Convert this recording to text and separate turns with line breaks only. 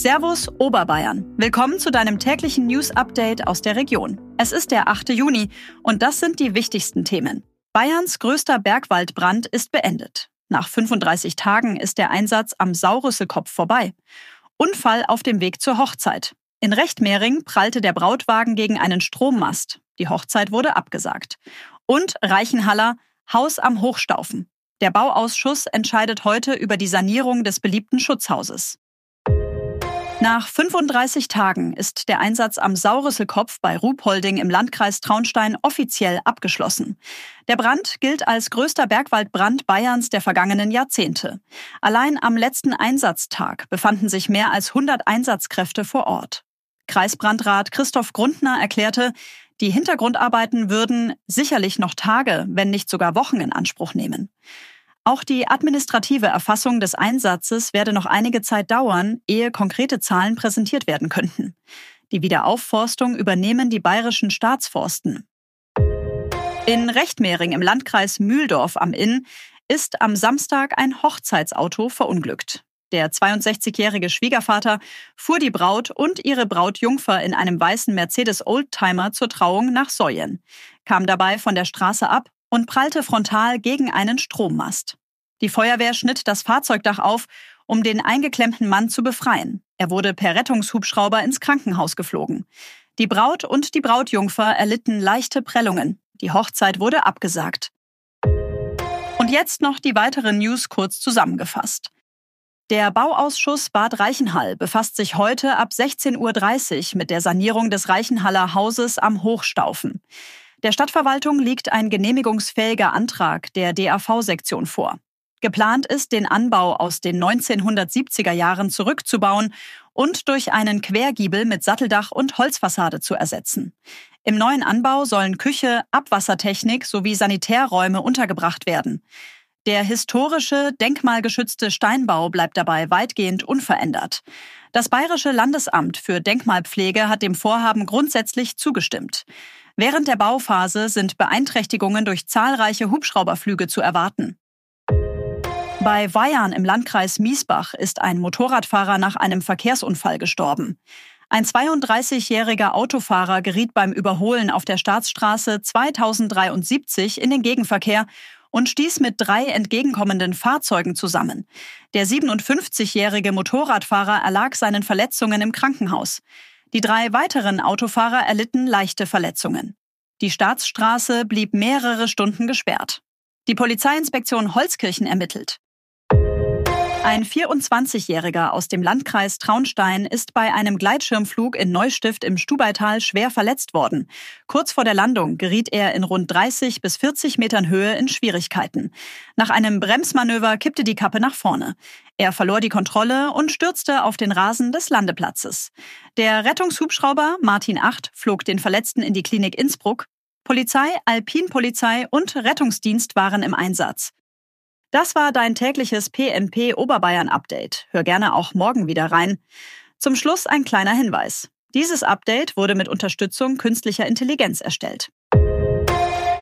Servus Oberbayern. Willkommen zu deinem täglichen News-Update aus der Region. Es ist der 8. Juni und das sind die wichtigsten Themen. Bayerns größter Bergwaldbrand ist beendet. Nach 35 Tagen ist der Einsatz am Saurüsselkopf vorbei. Unfall auf dem Weg zur Hochzeit. In Rechtmehring prallte der Brautwagen gegen einen Strommast. Die Hochzeit wurde abgesagt. Und Reichenhaller, Haus am Hochstaufen. Der Bauausschuss entscheidet heute über die Sanierung des beliebten Schutzhauses. Nach 35 Tagen ist der Einsatz am Saurüsselkopf bei Ruhpolding im Landkreis Traunstein offiziell abgeschlossen. Der Brand gilt als größter Bergwaldbrand Bayerns der vergangenen Jahrzehnte. Allein am letzten Einsatztag befanden sich mehr als 100 Einsatzkräfte vor Ort. Kreisbrandrat Christoph Grundner erklärte, die Hintergrundarbeiten würden sicherlich noch Tage, wenn nicht sogar Wochen in Anspruch nehmen. Auch die administrative Erfassung des Einsatzes werde noch einige Zeit dauern, ehe konkrete Zahlen präsentiert werden könnten. Die Wiederaufforstung übernehmen die bayerischen Staatsforsten. In Rechtmehring im Landkreis Mühldorf am Inn ist am Samstag ein Hochzeitsauto verunglückt. Der 62-jährige Schwiegervater fuhr die Braut und ihre Brautjungfer in einem weißen Mercedes-Oldtimer zur Trauung nach Soyen, kam dabei von der Straße ab und prallte frontal gegen einen Strommast. Die Feuerwehr schnitt das Fahrzeugdach auf, um den eingeklemmten Mann zu befreien. Er wurde per Rettungshubschrauber ins Krankenhaus geflogen. Die Braut und die Brautjungfer erlitten leichte Prellungen. Die Hochzeit wurde abgesagt. Und jetzt noch die weiteren News kurz zusammengefasst. Der Bauausschuss Bad Reichenhall befasst sich heute ab 16:30 Uhr mit der Sanierung des Reichenhaller Hauses am Hochstaufen. Der Stadtverwaltung liegt ein genehmigungsfähiger Antrag der DAV-Sektion vor. Geplant ist, den Anbau aus den 1970er Jahren zurückzubauen und durch einen Quergiebel mit Satteldach und Holzfassade zu ersetzen. Im neuen Anbau sollen Küche, Abwassertechnik sowie Sanitärräume untergebracht werden. Der historische, denkmalgeschützte Steinbau bleibt dabei weitgehend unverändert. Das Bayerische Landesamt für Denkmalpflege hat dem Vorhaben grundsätzlich zugestimmt. Während der Bauphase sind Beeinträchtigungen durch zahlreiche Hubschrauberflüge zu erwarten. Bei Weyarn im Landkreis Miesbach ist ein Motorradfahrer nach einem Verkehrsunfall gestorben. Ein 32-jähriger Autofahrer geriet beim Überholen auf der Staatsstraße 2073 in den Gegenverkehr und stieß mit 3 entgegenkommenden Fahrzeugen zusammen. Der 57-jährige Motorradfahrer erlag seinen Verletzungen im Krankenhaus. Die 3 weiteren Autofahrer erlitten leichte Verletzungen. Die Staatsstraße blieb mehrere Stunden gesperrt. Die Polizeiinspektion Holzkirchen ermittelt. Ein 24-Jähriger aus dem Landkreis Traunstein ist bei einem Gleitschirmflug in Neustift im Stubaital schwer verletzt worden. Kurz vor der Landung geriet er in rund 30 bis 40 Metern Höhe in Schwierigkeiten. Nach einem Bremsmanöver kippte die Kappe nach vorne. Er verlor die Kontrolle und stürzte auf den Rasen des Landeplatzes. Der Rettungshubschrauber Martin 8 flog den Verletzten in die Klinik Innsbruck. Polizei, Alpinpolizei und Rettungsdienst waren im Einsatz. Das war dein tägliches PNP Oberbayern-Update. Hör gerne auch morgen wieder rein. Zum Schluss ein kleiner Hinweis. Dieses Update wurde mit Unterstützung künstlicher Intelligenz erstellt.